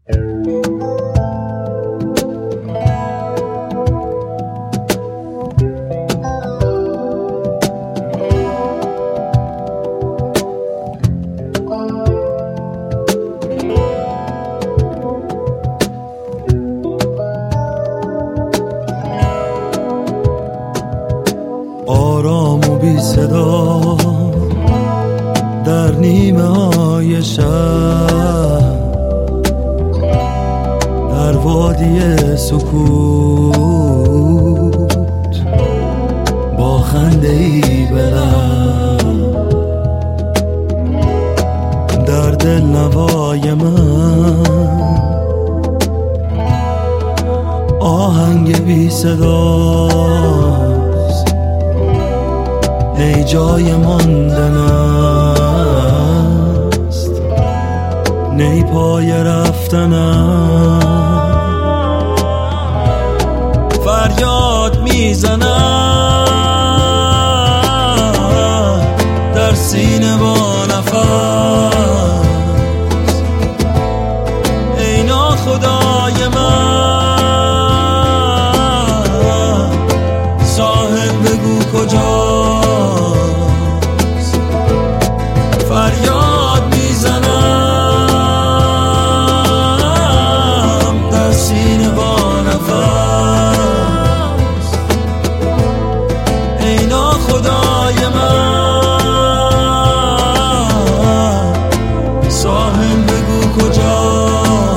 آرام و بی صدا در نیمه های شب، در وادی سکوت با خنده ای بلند، در دل نوای من آهنگ بی صداست، ای جای ماندن است، نی پای رفتنم. فریاد میزنم در سینه با نفس، ای ناخدای من، ساحل بگو کجاست. فریاد میزنم در سینه با نفس، ای ناخدای من، ساحل بگو کجاست.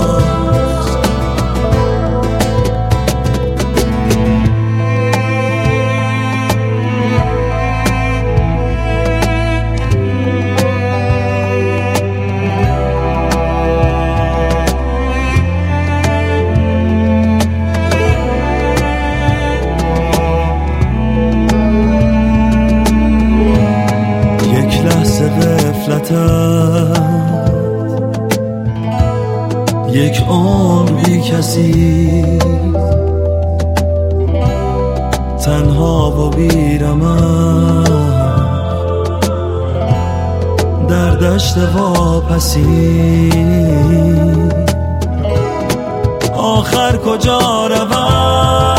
یک عمر بی کسی، تنها و بی رمق، در دشت واپسی. آخر کجا روم؟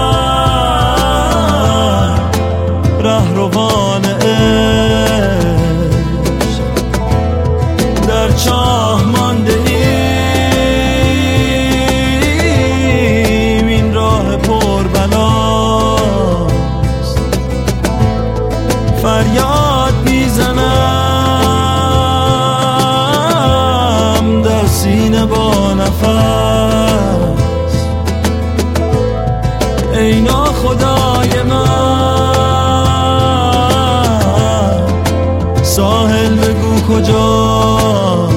رهروان عشق در چاه مانده ایم، این راه پر بلاست. فریاد میزنم در سینه با نفس، ای ناخدای من، ساحل بگو کجا.